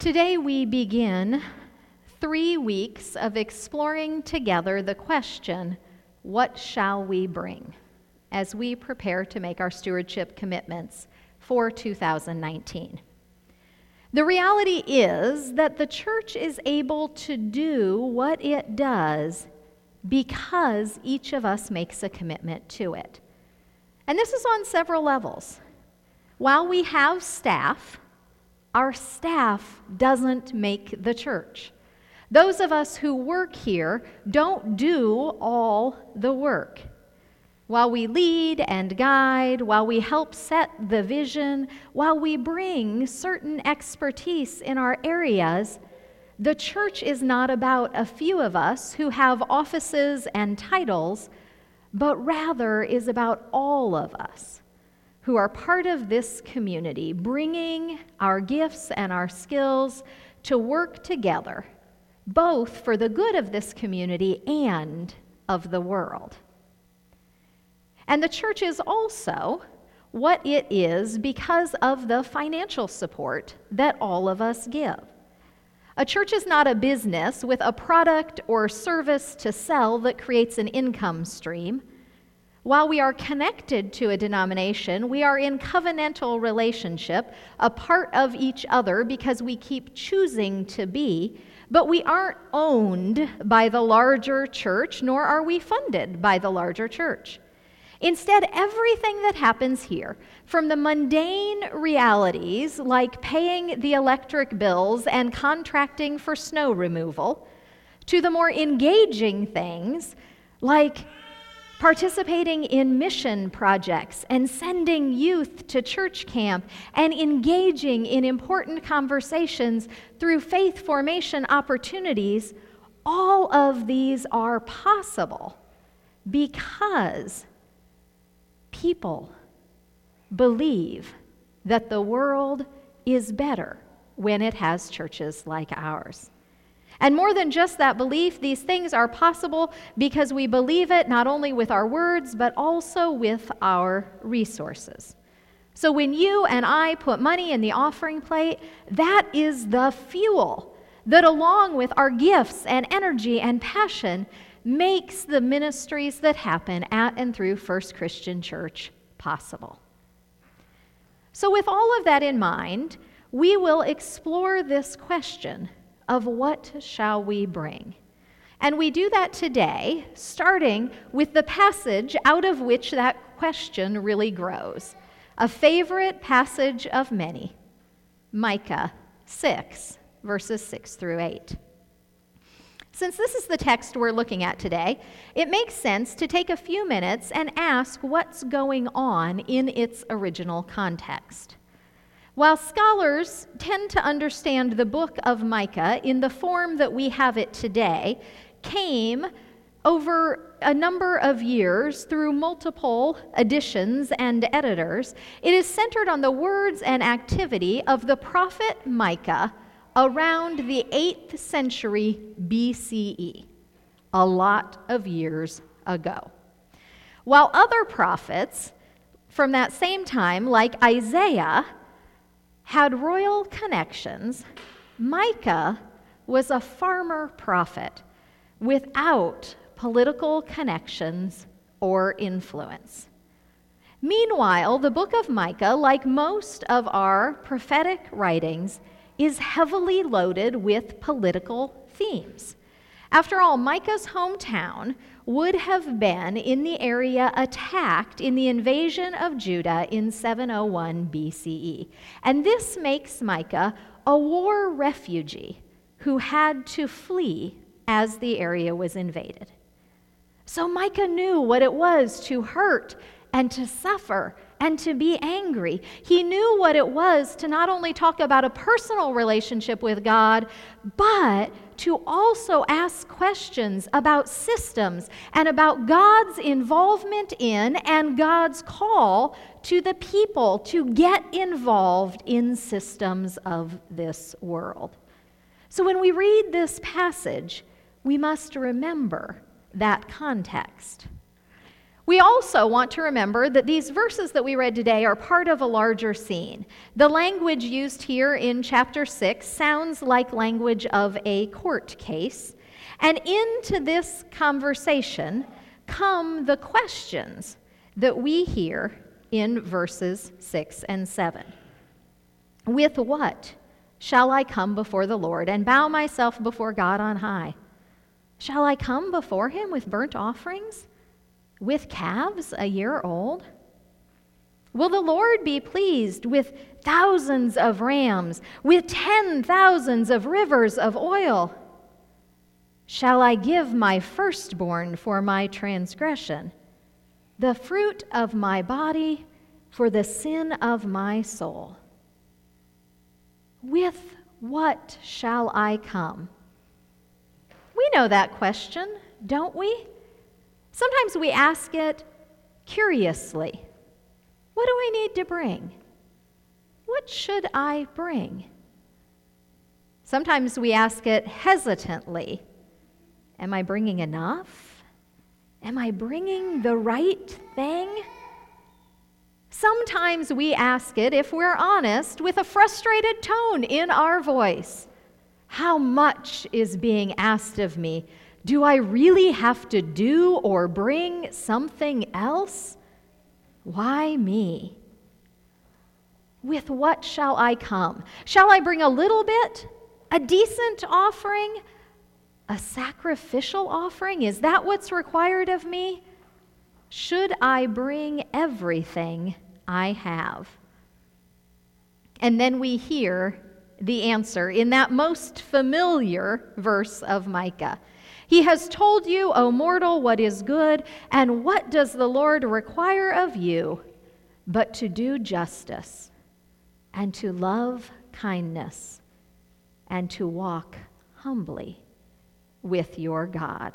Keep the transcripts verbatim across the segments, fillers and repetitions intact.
Today we begin three weeks of exploring together the question, what shall we bring, as we prepare to make our stewardship commitments for two thousand nineteen. The reality is that the church is able to do what it does because each of us makes a commitment to it. And this is on several levels. While we have staff, our staff doesn't make the church. Those of us who work here don't do all the work. While we lead and guide, while we help set the vision, while we bring certain expertise in our areas, the church is not about a few of us who have offices and titles, but rather is about all of us who are part of this community, bringing our gifts and our skills to work together, both for the good of this community and of the world. And the church is also what it is because of the financial support that all of us give. A church is not a business with a product or service to sell that creates an income stream. While we are connected to a denomination, we are in covenantal relationship, a part of each other because we keep choosing to be, but we aren't owned by the larger church, nor are we funded by the larger church. Instead, everything that happens here, from the mundane realities like paying the electric bills and contracting for snow removal, to the more engaging things like participating in mission projects and sending youth to church camp and engaging in important conversations through faith formation opportunities, all of these are possible because people believe that the world is better when it has churches like ours. And more than just that belief, these things are possible because we believe it not only with our words, but also with our resources. So when you and I put money in the offering plate, that is the fuel that, along with our gifts and energy and passion, makes the ministries that happen at and through First Christian Church possible. So with all of that in mind, we will explore this question of what shall we bring? And we do that today, starting with the passage out of which that question really grows. A favorite passage of many, Micah six, verses six through eight. Since this is the text we're looking at today, it makes sense to take a few minutes and ask what's going on in its original context. While scholars tend to understand the book of Micah in the form that we have it today, came over a number of years through multiple editions and editors, it is centered on the words and activity of the prophet Micah around the eighth century B C E, a lot of years ago. While other prophets from that same time, like Isaiah, had royal connections, Micah was a farmer prophet without political connections or influence. Meanwhile, the book of Micah, like most of our prophetic writings, is heavily loaded with political themes. After all, Micah's hometown would have been in the area attacked in the invasion of Judah in seven oh one B C E. And this makes Micah a war refugee who had to flee as the area was invaded. So Micah knew what it was to hurt and to suffer and to be angry. He knew what it was to not only talk about a personal relationship with God, but to also ask questions about systems and about God's involvement in and God's call to the people to get involved in systems of this world. So when we read this passage, we must remember that context. We also want to remember that these verses that we read today are part of a larger scene. The language used here in chapter six sounds like language of a court case, and into this conversation come the questions that we hear in verses six and seven. With what shall I come before the Lord and bow myself before God on high? Shall I come before him with burnt offerings, with calves a year old? Will the Lord be pleased with thousands of rams, with ten thousands of rivers of oil? Shall I give my firstborn for my transgression, the fruit of my body for the sin of my soul? With what shall I come? We know that question, don't we? Sometimes we ask it curiously. What do I need to bring? What should I bring? Sometimes we ask it hesitantly. Am I bringing enough? Am I bringing the right thing? Sometimes we ask it, if we're honest, with a frustrated tone in our voice. How much is being asked of me? Do I really have to do or bring something else? Why me? With what shall I come? Shall I bring a little bit? A decent offering? A sacrificial offering? Is that what's required of me? Should I bring everything I have? And then we hear the answer in that most familiar verse of Micah. He has told you, O mortal, what is good, and what does the Lord require of you but to do justice, and to love kindness, and to walk humbly with your God.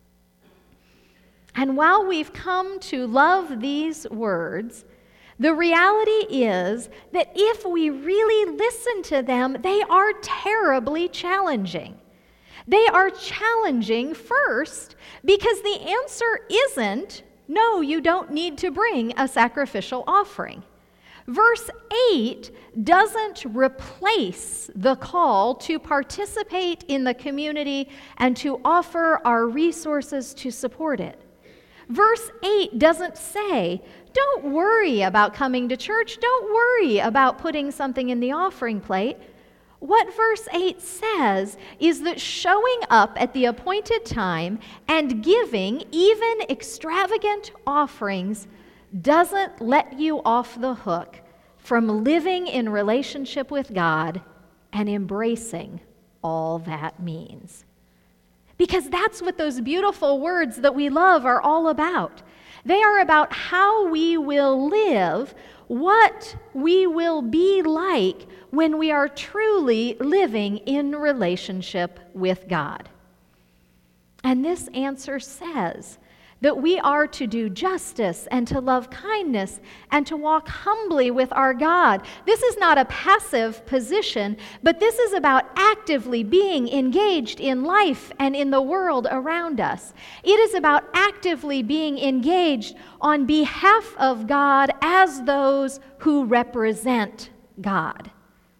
And while we've come to love these words, the reality is that if we really listen to them, they are terribly challenging. They are challenging first because the answer isn't, no, you don't need to bring a sacrificial offering. Verse eight doesn't replace the call to participate in the community and to offer our resources to support it. Verse eight doesn't say, don't worry about coming to church, don't worry about putting something in the offering plate. What verse eight says is that showing up at the appointed time and giving even extravagant offerings doesn't let you off the hook from living in relationship with God and embracing all that means. Because that's what those beautiful words that we love are all about. They are about how we will live, what we will be like when we are truly living in relationship with God. And this answer says that we are to do justice and to love kindness and to walk humbly with our God. This is not a passive position, but this is about actively being engaged in life and in the world around us. It is about actively being engaged on behalf of God as those who represent God.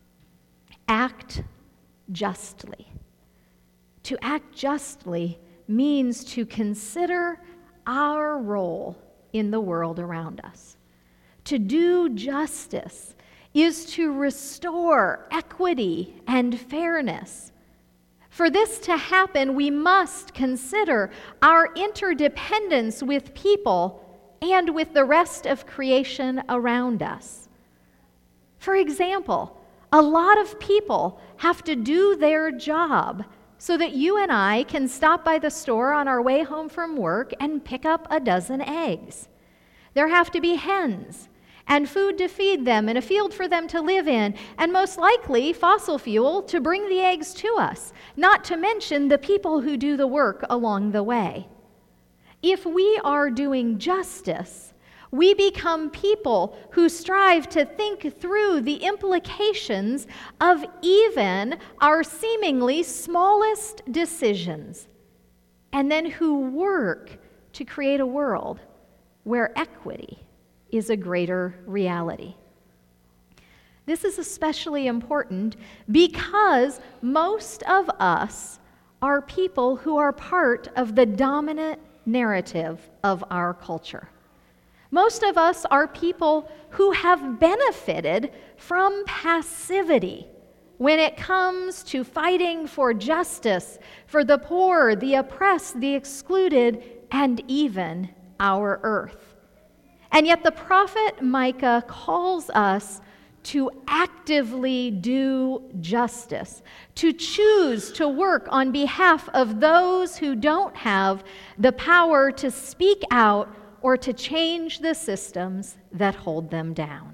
Act justly. To act justly means to consider our role in the world around us. To do justice is to restore equity and fairness. For this to happen, we must consider our interdependence with people and with the rest of creation around us. For example, a lot of people have to do their job so that you and I can stop by the store on our way home from work and pick up a dozen eggs. There have to be hens and food to feed them and a field for them to live in, and most likely fossil fuel to bring the eggs to us, not to mention the people who do the work along the way. If we are doing justice, we become people who strive to think through the implications of even our seemingly smallest decisions, and then who work to create a world where equity is a greater reality. This is especially important because most of us are people who are part of the dominant narrative of our culture. Most of us are people who have benefited from passivity when it comes to fighting for justice, for the poor, the oppressed, the excluded, and even our earth. And yet the prophet Micah calls us to actively do justice, to choose to work on behalf of those who don't have the power to speak out or to change the systems that hold them down.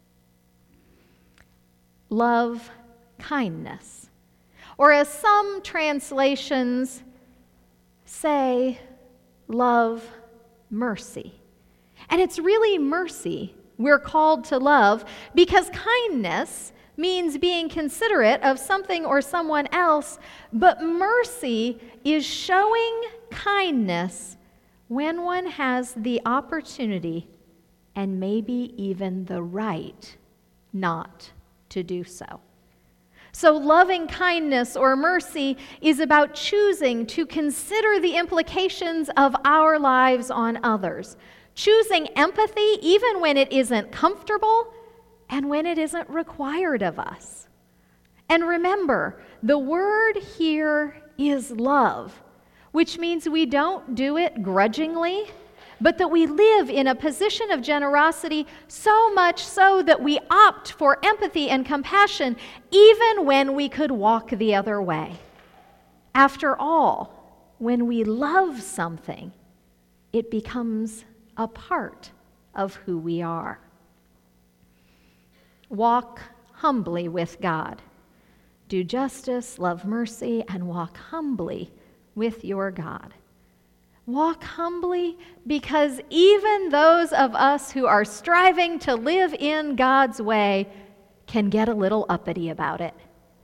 Love kindness, or as some translations say, love mercy. And it's really mercy we're called to love, because kindness means being considerate of something or someone else, but mercy is showing kindness when one has the opportunity and maybe even the right not to do so. So loving kindness or mercy is about choosing to consider the implications of our lives on others, choosing empathy even when it isn't comfortable and when it isn't required of us. And remember, the word here is love, which means we don't do it grudgingly, but that we live in a position of generosity, so much so that we opt for empathy and compassion even when we could walk the other way. After all, when we love something, it becomes a part of who we are. Walk humbly with God. Do justice, love mercy, and walk humbly with your God. Walk humbly because even those of us who are striving to live in God's way can get a little uppity about it.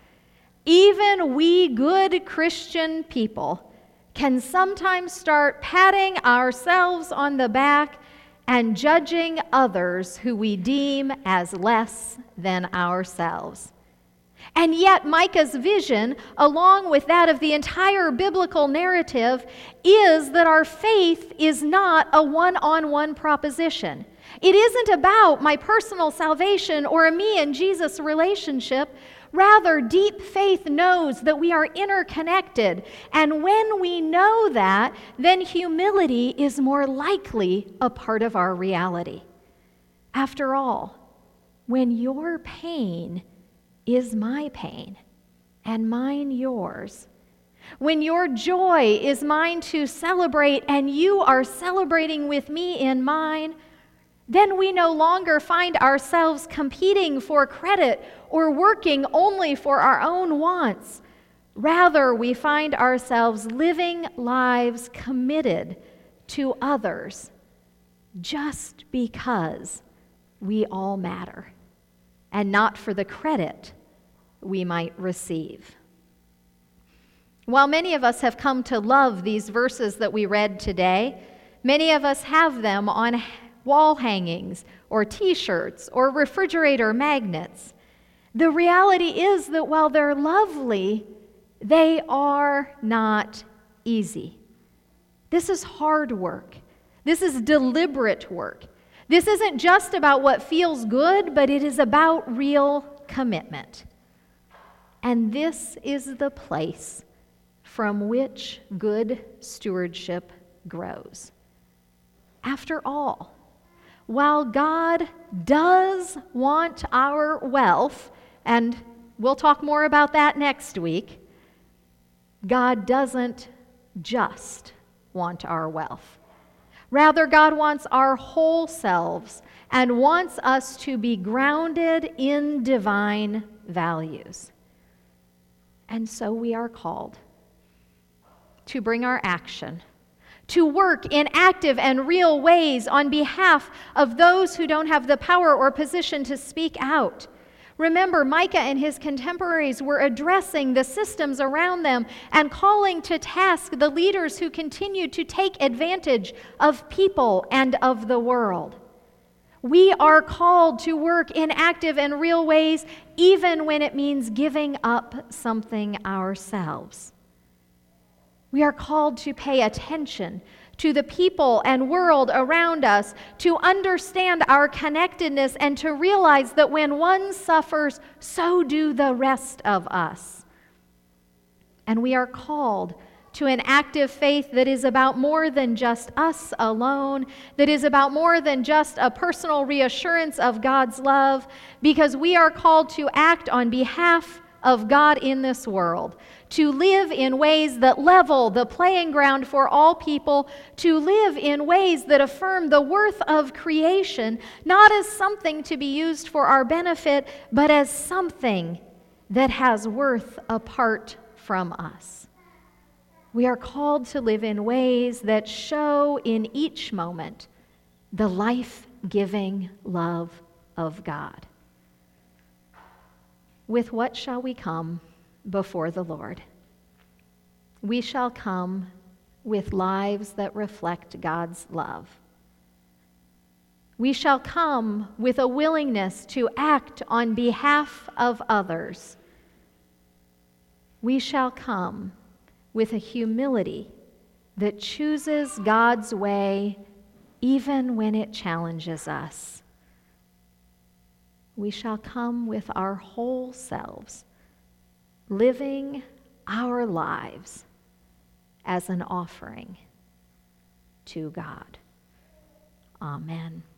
Even we good Christian people can sometimes start patting ourselves on the back and judging others who we deem as less than ourselves. And yet Micah's vision, along with that of the entire biblical narrative, is that our faith is not a one-on-one proposition. It isn't about my personal salvation or a me and Jesus relationship. Rather, deep faith knows that we are interconnected. And when we know that, then humility is more likely a part of our reality. After all, when your pain is my pain, and mine yours. When your joy is mine to celebrate, and you are celebrating with me in mine, then we no longer find ourselves competing for credit or working only for our own wants. Rather, we find ourselves living lives committed to others just because we all matter, and not for the credit we might receive. While many of us have come to love these verses that we read today, many of us have them on wall hangings or t-shirts or refrigerator magnets. The reality is that while they're lovely, they are not easy. This is hard work. This is deliberate work. This isn't just about what feels good, but it is about real commitment. And this is the place from which good stewardship grows. After all, while God does want our wealth, and we'll talk more about that next week, God doesn't just want our wealth. Rather, God wants our whole selves and wants us to be grounded in divine values. And so we are called to bring our action, to work in active and real ways on behalf of those who don't have the power or position to speak out. Remember, Micah and his contemporaries were addressing the systems around them and calling to task the leaders who continued to take advantage of people and of the world. We are called to work in active and real ways, even when it means giving up something ourselves. We are called to pay attention to the people and world around us, to understand our connectedness, and to realize that when one suffers, so do the rest of us. And we are called to an active faith that is about more than just us alone, that is about more than just a personal reassurance of God's love, because we are called to act on behalf of God in this world, to live in ways that level the playing ground for all people, to live in ways that affirm the worth of creation, not as something to be used for our benefit, but as something that has worth apart from us. We are called to live in ways that show in each moment the life-giving love of God. With what shall we come before the Lord? We shall come with lives that reflect God's love. We shall come with a willingness to act on behalf of others. We shall come with a humility that chooses God's way even when it challenges us. We shall come with our whole selves, living our lives as an offering to God. Amen.